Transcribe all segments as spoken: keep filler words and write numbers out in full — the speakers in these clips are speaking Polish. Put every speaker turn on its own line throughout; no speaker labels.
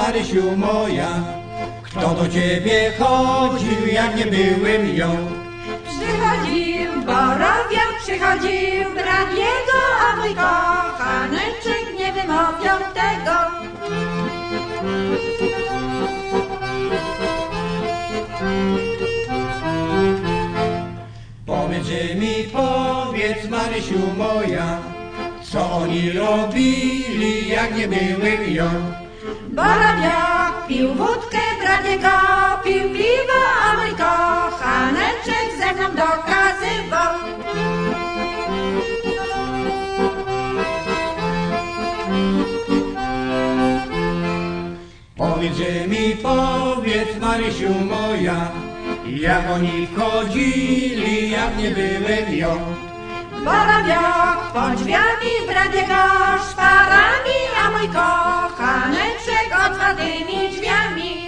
Marysiu moja, kto do ciebie chodził, jak nie byłem ją?
Przychodził borowiak, przychodził brat jego, a mój kochaneczek nie wymawiał tego.
Powiedz mi, powiedz Marysiu moja, co oni robili, jak nie byłem ją?
Borowiak pił wódkę, brat jego pił piwo, a mój kochaneczek ze mną dokazywał.
Powiedz mi, powiedz Marysiu moja, jak oni wchodzili, jak nie byłem ją?
Borowiak pod drzwiami, brat jego szparami, a mój kochaneczek otwartymi drzwiami.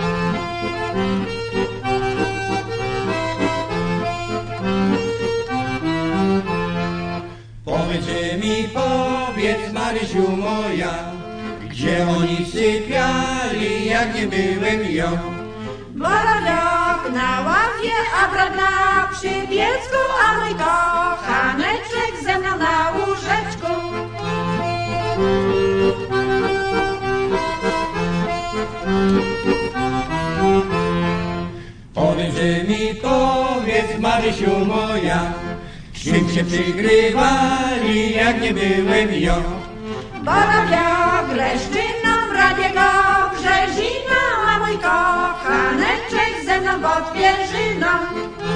Powiedz mi, powiedz Marysiu moja, gdzie oni sypiali, jak nie byłem ją?
Borowiak na ławie, a brat na przypiecku, a mój kochaneczek ze mną na łóżeczku.
Powiedz mi, powiedz Marysiu moja, czym się przygrywali, jak nie byłem ją?
Borowiak leszczyną, brat jego brzeziną, a mój kochaneczek ze mną pod pierzyną.